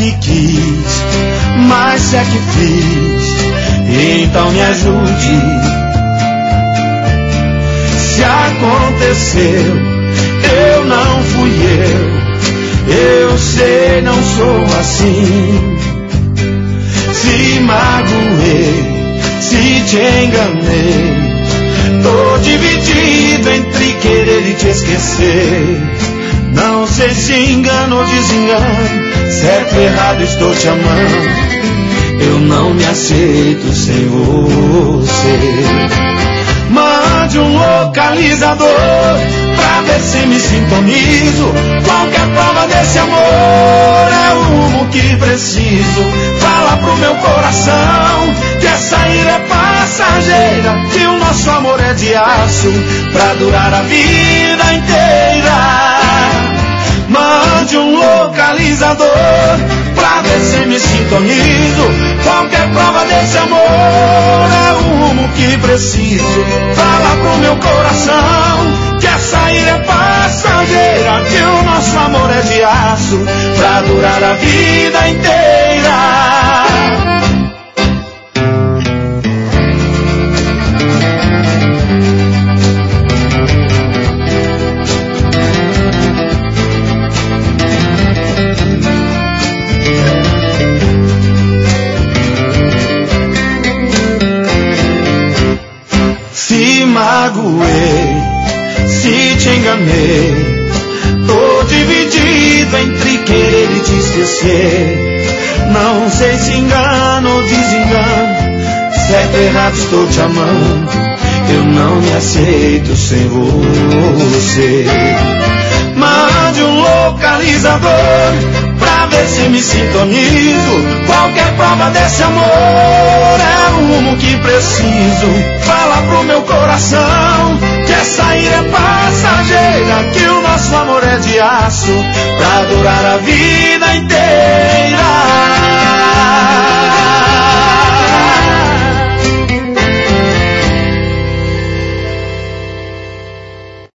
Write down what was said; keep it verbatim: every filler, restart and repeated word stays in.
que quis, mas se é que fiz, então me ajude. Se aconteceu, eu não fui eu, eu sei, não sou assim. Se magoei, se te enganei, tô dividido entre querer e te esquecer. Não sei se engano ou desengano, certo ou errado estou te amando. Eu não me aceito sem você. Mande um localizador pra ver se me sintonizo. Qualquer prova desse amor é o rumo que preciso. Fala pro meu coração que essa ira é passageira, que o nosso amor é de aço pra durar a vida inteira. Mande um localizador pra ver se me sintonizo. Qualquer prova desse amor é o rumo que preciso. Fala pro meu coração que essa ira é passageira, que o nosso amor é de aço pra durar a vida inteira. Magoei, se te enganei, tô dividido entre querer e te esquecer. Não sei se engano ou desengano, certo ou errado estou te amando. Eu não me aceito sem você. Mande um localizador pra ver se me sintonizo. Qualquer prova desse amor é o rumo que preciso. Fala pro meu coração que essa ira é passageira, que o nosso amor é de aço pra durar a vida